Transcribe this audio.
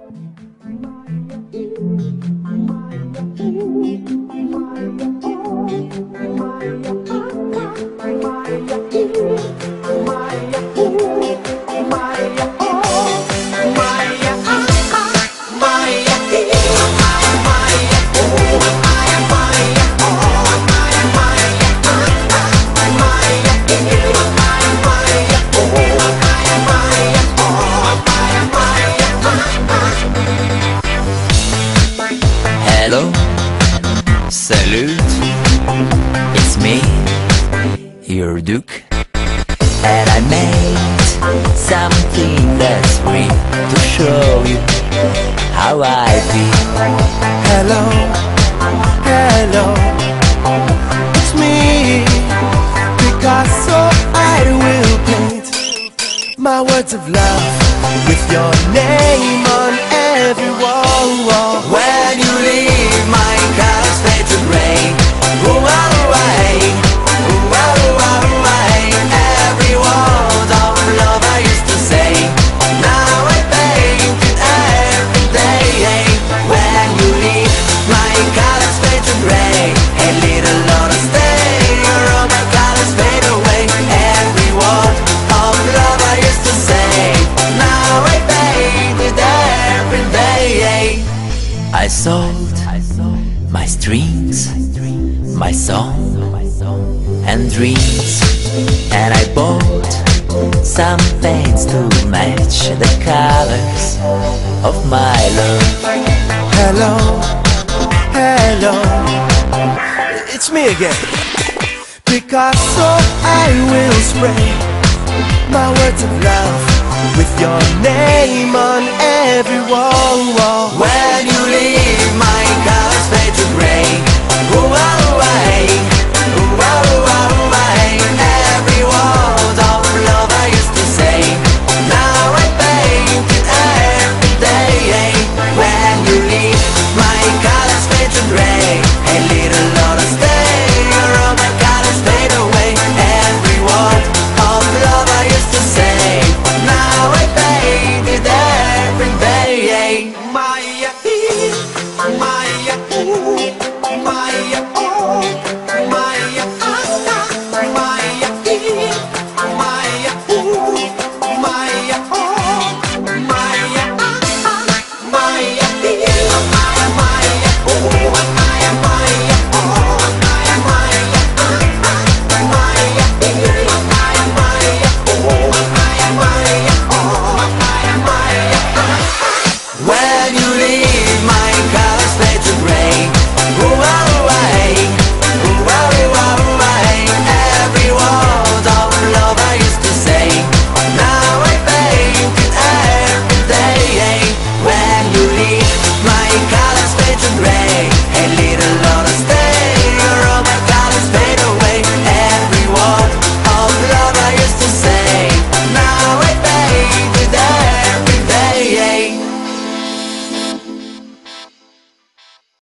Hello, salute, it's me, your Duke, and I made something that's free to show you how I feel. Hello, hello, it's me, Picasso. I will paint my words of love with your name on every wall. When you leave, my colors fade to gray. Away, away. Every word of love I used to say, now I paint it every day. When you leave, my colors fade to gray. A little longer stay, all my colors fade away. Every word of love I used to say, now I paint it every day. I sold my strings, my song and dreams, and I bought some paints to match the colors of my love. Hello, hello, it's me again, Picasso. I will spray my words of love with your name on every wall. When you leave, my colors fade to gray. Away, away. Every word of love I used to say, now I paint it every day. When you leave, my colors fade to gray. A little longer stay, all my colors fade away. Every word of love I used to say, now I paint it every day. Maya, Maya, Maya, oh, Maya, Maya, Maya, Maya, oh, Maya, When you leave, my colors fade to gray. Away, away. Every word of love I used to say, now I paint it every day. When you leave, my colors fade to gray.